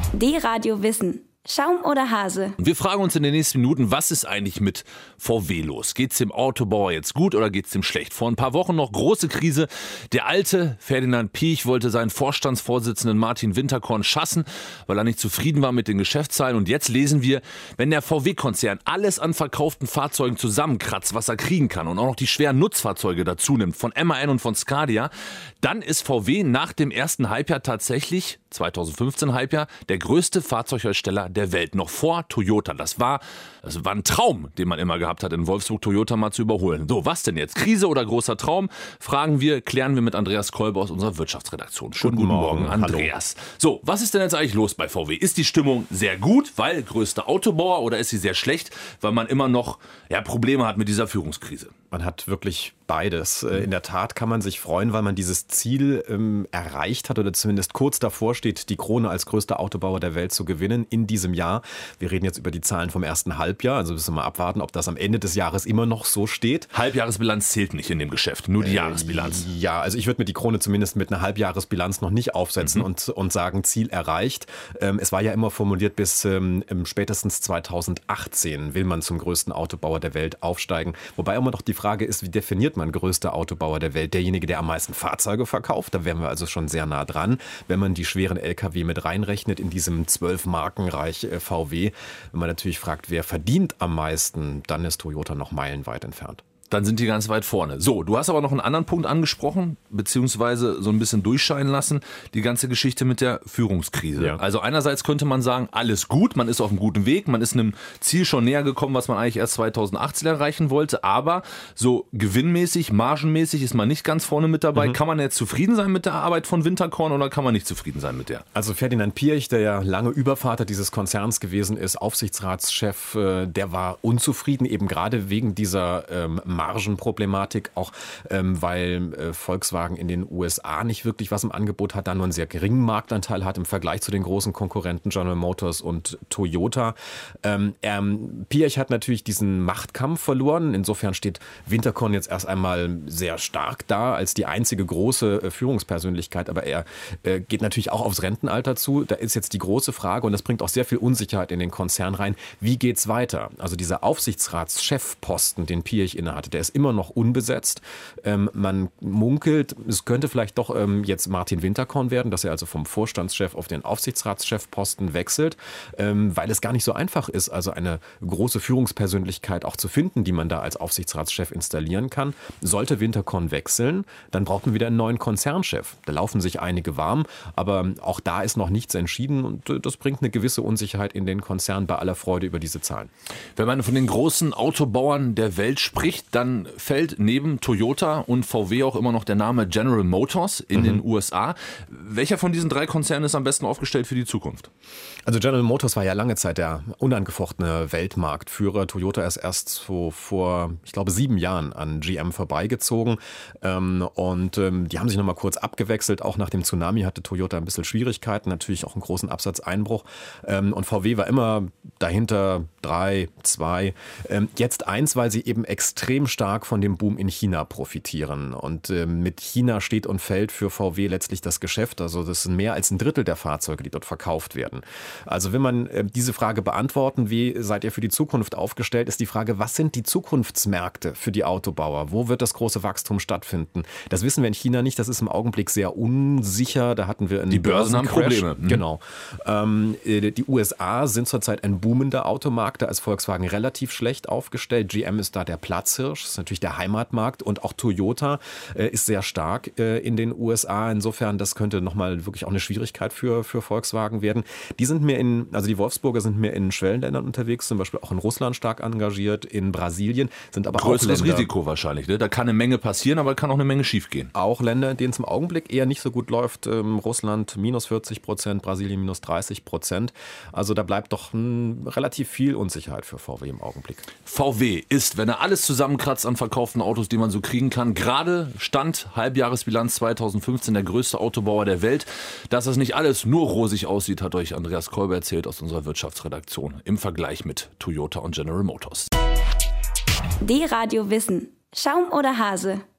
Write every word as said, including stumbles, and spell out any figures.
D-Radio Wissen. Schaum oder Hase? Wir fragen uns in den nächsten Minuten, was ist eigentlich mit V W los? Geht's dem Autobauer jetzt gut oder geht's dem schlecht? Vor ein paar Wochen noch große Krise. Der alte Ferdinand Piëch wollte seinen Vorstandsvorsitzenden Martin Winterkorn schassen, weil er nicht zufrieden war mit den Geschäftszahlen. Und jetzt lesen wir, wenn der V W-Konzern alles an verkauften Fahrzeugen zusammenkratzt, was er kriegen kann und auch noch die schweren Nutzfahrzeuge dazu nimmt, von M A N und von Scania, dann ist V W nach dem ersten Halbjahr tatsächlich, zweitausendfünfzehn Halbjahr, der größte Fahrzeughersteller der Welt, noch vor Toyota. Das war, das war ein Traum, den man immer gehabt hat, in Wolfsburg Toyota mal zu überholen. So, was denn jetzt? Krise oder großer Traum? Fragen wir, klären wir mit Andreas Kolber aus unserer Wirtschaftsredaktion. Schönen guten, guten Morgen, Morgen Andreas. Hallo. So, was ist denn jetzt eigentlich los bei V W? Ist die Stimmung sehr gut, weil größter Autobauer, oder ist sie sehr schlecht, weil man immer noch ja, Probleme hat mit dieser Führungskrise? Man hat wirklich beides. In der Tat kann man sich freuen, weil man dieses Ziel ähm, erreicht hat oder zumindest kurz davor steht, die Krone als größter Autobauer der Welt zu gewinnen in diesem Jahr. Wir reden jetzt über die Zahlen vom ersten Halbjahr, also müssen wir mal abwarten, ob das am Ende des Jahres immer noch so steht. Halbjahresbilanz zählt nicht in dem Geschäft, nur die äh, Jahresbilanz. Ja, also ich würde mir die Krone zumindest mit einer Halbjahresbilanz noch nicht aufsetzen mhm. und, und sagen, Ziel erreicht. Ähm, es war ja immer formuliert, bis ähm, spätestens zweitausendachtzehn will man zum größten Autobauer der Welt aufsteigen. Wobei immer noch die Frage ist, wie definiert man größter Autobauer der Welt? Derjenige, der am meisten Fahrzeuge verkauft, da wären wir also schon sehr nah dran. Wenn man die schweren L K W mit reinrechnet in diesem zwölf-Markenreich V W, wenn man natürlich fragt, wer verdient am meisten, dann ist Toyota noch meilenweit entfernt. Dann sind die ganz weit vorne. So, du hast aber noch einen anderen Punkt angesprochen, beziehungsweise so ein bisschen durchscheinen lassen, die ganze Geschichte mit der Führungskrise. Ja. Also einerseits könnte man sagen, alles gut, man ist auf einem guten Weg, man ist einem Ziel schon näher gekommen, was man eigentlich erst zweitausendachtzehn erreichen wollte, aber so gewinnmäßig, margenmäßig ist man nicht ganz vorne mit dabei. Mhm. Kann man jetzt zufrieden sein mit der Arbeit von Winterkorn oder kann man nicht zufrieden sein mit der? Also Ferdinand Piëch, der ja lange Übervater dieses Konzerns gewesen ist, Aufsichtsratschef, der war unzufrieden, eben gerade wegen dieser ähm, Margenproblematik, auch ähm, weil äh, Volkswagen in den U S A nicht wirklich was im Angebot hat, da nur einen sehr geringen Marktanteil hat im Vergleich zu den großen Konkurrenten General Motors und Toyota. Ähm, ähm, Piëch hat natürlich diesen Machtkampf verloren. Insofern steht Winterkorn jetzt erst einmal sehr stark da als die einzige große äh, Führungspersönlichkeit, aber er äh, geht natürlich auch aufs Rentenalter zu. Da ist jetzt die große Frage und das bringt auch sehr viel Unsicherheit in den Konzern rein. Wie geht's weiter? Also dieser Aufsichtsratschefposten, den Piëch innehat, der ist immer noch unbesetzt. Ähm, man munkelt, es könnte vielleicht doch ähm, jetzt Martin Winterkorn werden, dass er also vom Vorstandschef auf den Aufsichtsratschefposten wechselt, ähm, weil es gar nicht so einfach ist, also eine große Führungspersönlichkeit auch zu finden, die man da als Aufsichtsratschef installieren kann. Sollte Winterkorn wechseln, dann braucht man wieder einen neuen Konzernchef. Da laufen sich einige warm, aber auch da ist noch nichts entschieden und das bringt eine gewisse Unsicherheit in den Konzern bei aller Freude über diese Zahlen. Wenn man von den großen Autobauern der Welt spricht, dann fällt neben Toyota und V W auch immer noch der Name General Motors in mhm. den U S A. Welcher von diesen drei Konzernen ist am besten aufgestellt für die Zukunft? Also General Motors war ja lange Zeit der unangefochtene Weltmarktführer. Toyota ist erst so vor, ich glaube, sieben Jahren an G M vorbeigezogen. Und die haben sich nochmal kurz abgewechselt. Auch nach dem Tsunami hatte Toyota ein bisschen Schwierigkeiten, natürlich auch einen großen Absatzeinbruch. Und V W war immer dahinter drei, zwei. Jetzt eins, weil sie eben extrem stark von dem Boom in China profitieren. Und äh, mit China steht und fällt für V W letztlich das Geschäft. Also das sind mehr als ein Drittel der Fahrzeuge, die dort verkauft werden. Also wenn man äh, diese Frage beantworten, wie seid ihr für die Zukunft aufgestellt, ist die Frage, was sind die Zukunftsmärkte für die Autobauer? Wo wird das große Wachstum stattfinden? Das wissen wir in China nicht. Das ist im Augenblick sehr unsicher. Da hatten wir einen Die Börsen haben Probleme. Mhm. Genau. Ähm, die U S A sind zurzeit ein boomender Automarkt. Da ist Volkswagen relativ schlecht aufgestellt. G M ist da der Platzhirsch. Das ist natürlich der Heimatmarkt und auch Toyota äh, ist sehr stark äh, in den U S A. Insofern, das könnte nochmal wirklich auch eine Schwierigkeit für, für Volkswagen werden. Die sind mehr in, also die Wolfsburger sind mehr in Schwellenländern unterwegs, zum Beispiel auch in Russland stark engagiert, in Brasilien, sind aber größeres auch Länder, Risiko wahrscheinlich, ne? Da kann eine Menge passieren, aber kann auch eine Menge schiefgehen. Auch Länder, denen es im Augenblick eher nicht so gut läuft. Ähm, Russland minus vierzig Prozent, Brasilien minus dreißig Prozent. Also da bleibt doch hm, relativ viel Unsicherheit für V W im Augenblick. V W ist, wenn er alles zusammenkratzt an verkauften Autos, die man so kriegen kann, gerade Stand Halbjahresbilanz zweitausendfünfzehn der größte Autobauer der Welt. Dass das nicht alles nur rosig aussieht, hat euch Andreas Kolber erzählt aus unserer Wirtschaftsredaktion im Vergleich mit Toyota und General Motors. D-Radio Wissen. Schaum oder Hase?